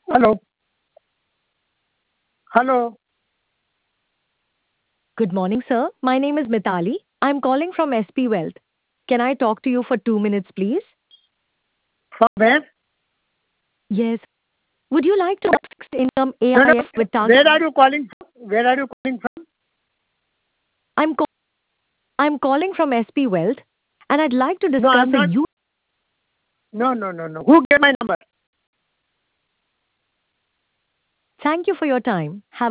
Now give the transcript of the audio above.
Hello. Hello. Good morning, sir. My name is Mitali. I'm calling from SP Wealth. Can I talk to you for 2 minutes, please? From where? Yes. Would you like to fixed income No, no. AIF with target? Where are you calling from? Where are you calling from? I'm ca- I'm calling from SP Wealth, and I'd like to No, discuss I'm a not. you. No, no, no, no. Who gave my number? Thank you for your time. Have